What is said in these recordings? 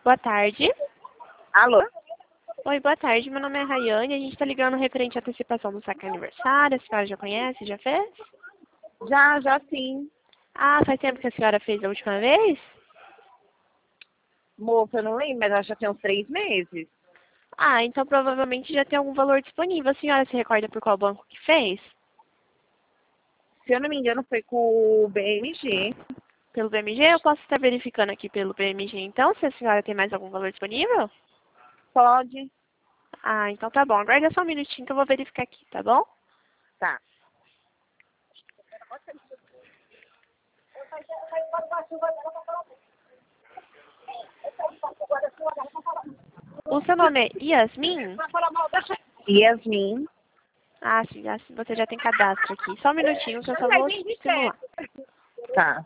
Boa tarde. Alô? Oi, boa tarde. Meu nome é Rayane. A gente está ligando referente à antecipação do saque aniversário. A senhora já conhece? Já fez? Já sim. Ah, faz tempo que a senhora fez a última vez? Moça, eu não lembro, mas acho que já tem uns 3 meses. Ah, então provavelmente já tem algum valor disponível. A senhora se recorda por qual banco que fez? Se eu não me engano, foi com o BMG. Pelo BMG? Eu posso estar verificando aqui pelo BMG então, se a senhora tem mais algum valor disponível? Pode? Ah, então tá bom. Aguarda só um minutinho que eu vou verificar aqui, tá bom? Tá. O seu nome é Yasmin? Yasmin. Ah, sim, você já tem cadastro aqui. Só um minutinho que eu só vou simular. Tá.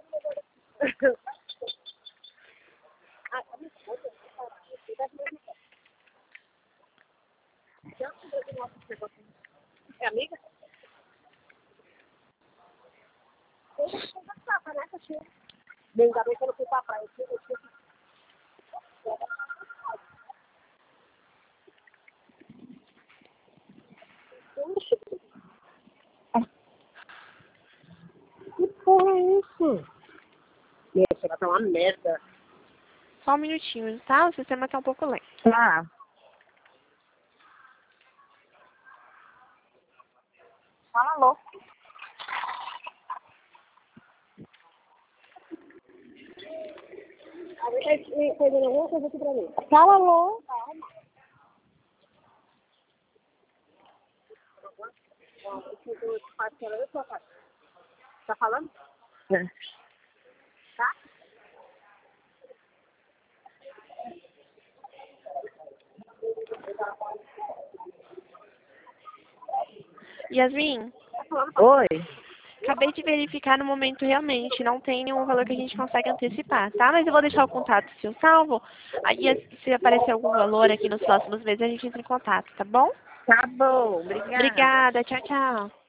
É amiga? Ainda bem que eu não fui pra praia. Que porra é isso? Nossa, vai tá uma merda. Só um minutinho, tá? O sistema tá um pouco lento. Tá. Fala alô. Fazendo alguma coisa aqui pra mim. Fala alô. Tá falando? É. Tá? Yasmin, Oi. acabei de verificar no momento realmente, não tem nenhum valor que a gente consegue antecipar, tá? Mas eu vou deixar o contato seu salvo. Aí se aparecer algum valor aqui nos próximos meses, a gente entra em contato, tá bom? Tá bom, obrigada. Obrigada, tchau, tchau.